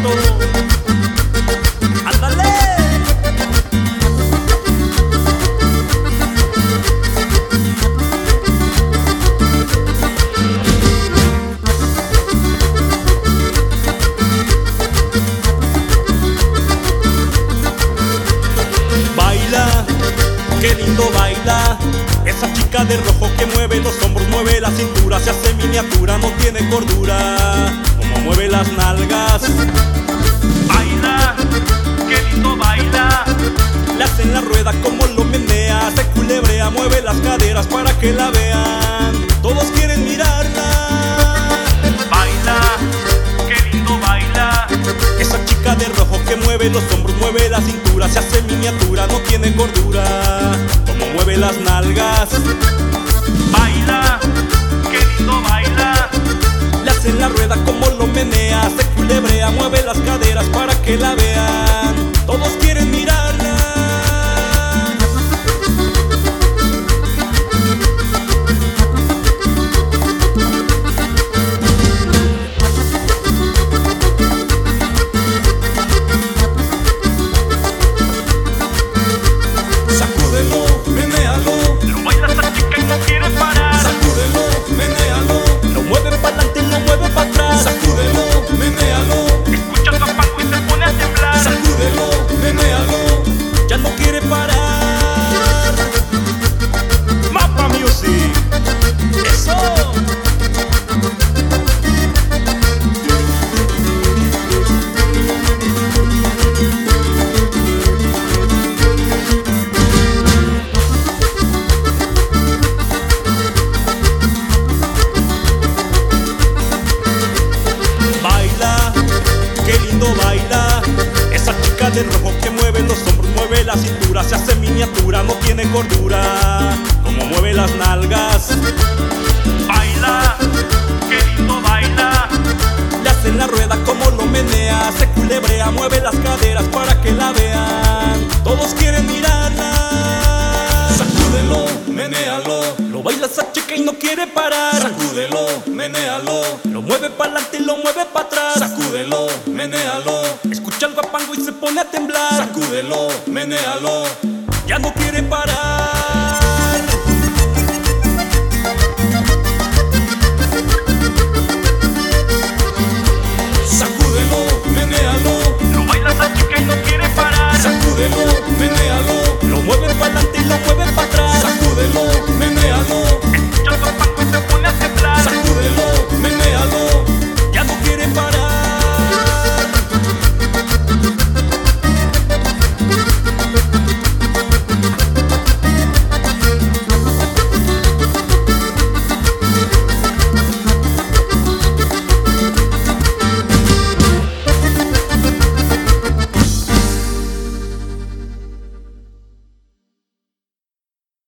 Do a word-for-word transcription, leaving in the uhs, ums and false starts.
todo. ¡Ándale! Baila, qué lindo baila. Esa chica de rojo que mueve los hombros, mueve la cintura, se hace miniatura, no tiene cordura, como mueve las nalgas. Baila, qué lindo baila. Le hacen la rueda como lo menea, se culebrea, mueve las caderas para que la vean. Todos quieren mirarla. Baila, qué lindo baila. Esa chica de rojo que mueve los hombros, mueve la cintura, se hace miniatura, no tiene cordura, como mueve las nalgas. Baila, qué lindo baila. Le hacen la rueda como lo menea, se culebrea, mueve las caderas para que la vean. Todos quieren mirarla. Baila, esa chica de rojo que mueve los hombros, mueve la cintura, se hace miniatura, no tiene cordura, como mueve las nalgas. Baila, qué lindo baila. Le hacen la rueda como lo menea, se culebrea, mueve las caderas para que la vean. Todos quieren mirarla. Sacúdelo, menéalo. Lo baila esa chica y no quiere parar. Sacúdelo, menéalo. Lo mueve para adelante y lo mueve para atrás. Sacúdelo, menéalo. Escucha el guapango y se pone a temblar. Sacúdelo, menéalo. Ya no quiere parar.